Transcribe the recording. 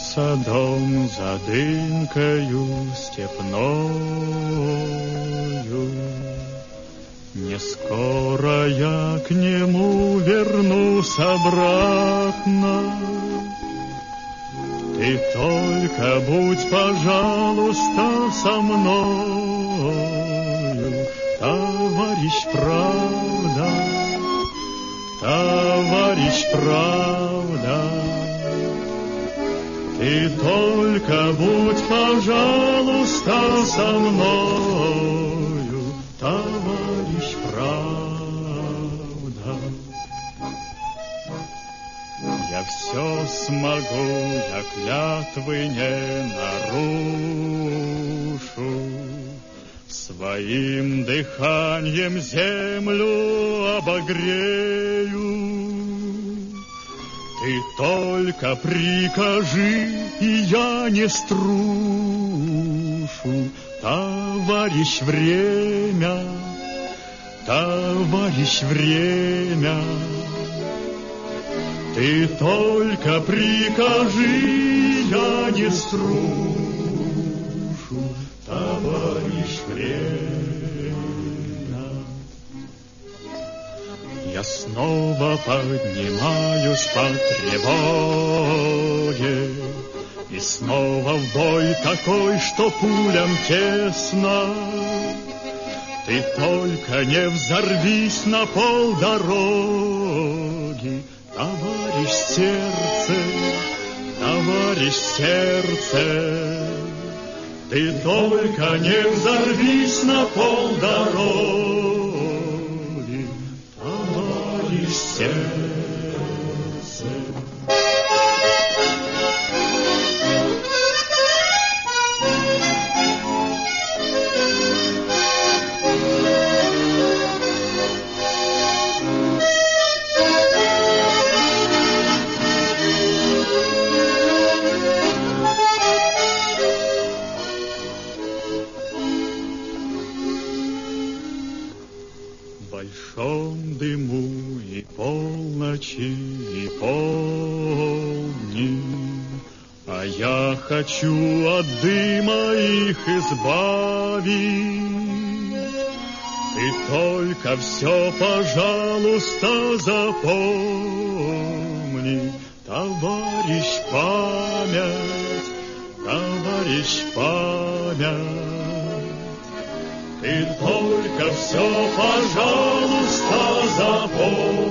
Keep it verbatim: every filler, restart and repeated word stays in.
Тянется дом за дымкою степною. Не скоро я к нему вернусь обратно. Ты только будь, пожалуйста, со мною, товарищ правда, товарищ правда. Ты только будь, пожалуйста, со мною, товарищ правда. Я все смогу, я клятвы не нарушу, своим дыханием землю обогрею. Ты только прикажи, и я не струшу, товарищ время, товарищ время. Ты только прикажи, я не струшу, товарищ время. Я снова поднимаюсь по тревоге, и снова в бой такой, что пулям тесно. Ты только не взорвись на полдороги, товарищ сердце, товарищ сердце. Ты только не взорвись на полдороги, товарищ сердце. В большом дыму и полночи, и полдни, а я хочу от дыма их избавить. Ты только все, пожалуйста, запомни, товарищ память, товарищ память. Ты только все, пожалуйста, запомни.